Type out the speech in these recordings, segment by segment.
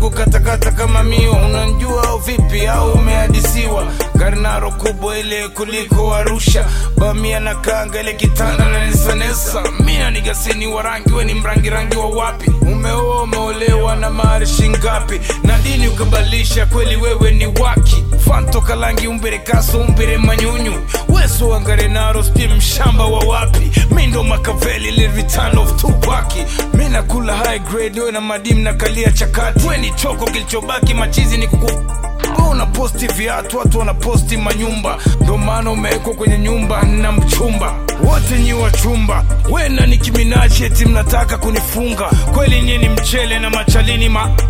kukatakata kama mio. Unanjua au vipi au umehadisiwa? Garnaro kubwa ile kuliko Arusha, bamia na kanga ile kitanda na nisanesa. Mina nigasini wa rangi, we ni mrangi rangi wa wapi? Umeoa umeolewa na marishi ngapi? Na dini ukabalisha kweli wewe ni waki? Fanto kalangi umbere kaso umbere manyunyu. Weso wa Garnaro steam shamba wa wapi? Mindo Makaveli le return of Tupac. Mina kula high grade we na madimu na kalia chakati. We ni choko kilichobaki machizi ni kuku. Una posti viatu, watu wana posti manyumba. Ndo maana umewekwa kwenye nyumba na mchumba. Wote nyi wa chumba. We na Nicki Minaj eti mnataka kunifunga. Kweli nye ni mchele na machalini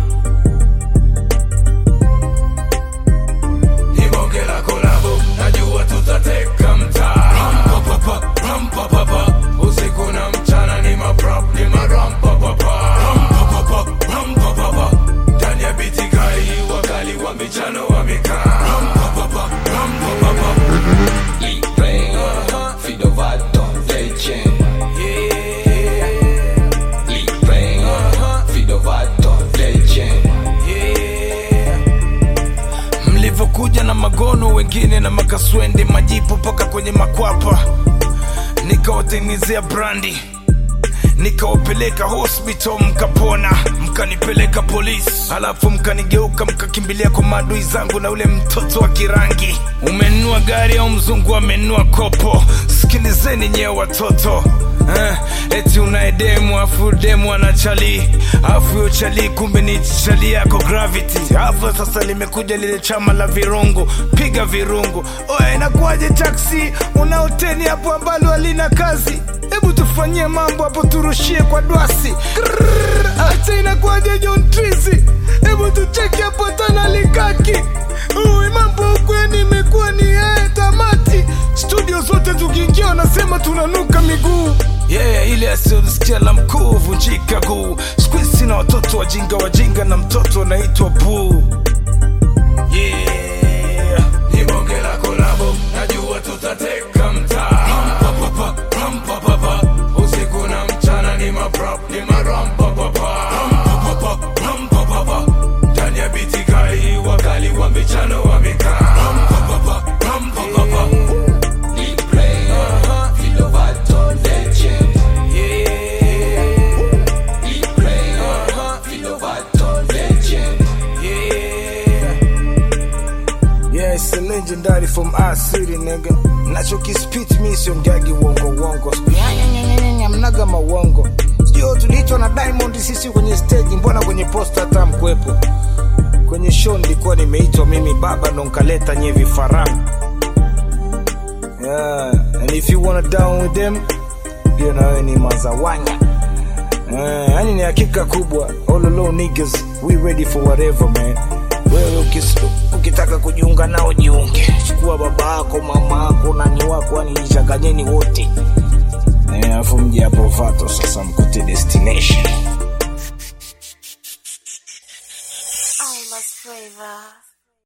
Nibonge la kolabo, najua tutateka mtaa. Rampapapa, usiku na mchana ni maprop, ni marampapapa. Rampapapa, ndani ya biti kali, wakali wa michano wamekaa. Rampapapa. Libre, fido vato, legend. Libre, fido vato, legend. Mlivokuja na magono wengine na makaswende, majipu paka kwenye makwapa. Nikawatengenezea brandi, nikawapeleka hospital mkapona. Mkanipeleka polisi, alafu mkanigeuka mkakimbilia kwa maadui zangu na ule mtoto wa kirangi. Umenunua gari au mzungu amenunua kopo? Sikilizeni nye watoto. Eti unaedemu afu demu anachali, afu yo chali kumbe ni chali yako Gravity. Afu sasa limekuja lile chama la virungu, piga virungu. Oe inakuwaje taxi unaoteni hapo ambalo halina kazi? Hebu tufanyie mambo hapo turushie kwa dwasi. Acha inakuwaje John Trizi? Hebu tucheki hapo tana likaki. Uwe mambo ukweni imekuwa ni tamati. Studio zote tukiingia wanasema tunanuka miguu. Ile asiyosikia la mkuu vunjika guu. Squeeze na watoto wajinga na mtoto anaitwa Boo. Nibonge la kolabo, najua tutateka mtaa. Rampapapa, usiku na mchana ni maprop, ni marampapapa. Rampapapa, ndani ya biti kali, wakali wa michano wamekaa. Rampapapa. Libre, fido vato, legend. Libre, fido vato, legend. It's a legendary from our city, nigga. Nacho kispit mi sio mgagi wongo. Mnaga mawongo. Sio tuliitwa na Diamond sisi kwenye stage, mbona kwenye poster hata mkwepo? Kwenye show nilikuwa nimeitwa mimi baba ndo nkaleta nye vifaranga. And if you wanna down with them, you know ni mazawanya. Yani ni hakika kubwa. All alone niggas, we ready for whatever, man. Wewe ukitaka kujiunga nao jiunge. Chukua babako, mamako na ni wako, yani changanyeni wote. Alafu mje hapo Vato sasa mkote destination. I must flavor.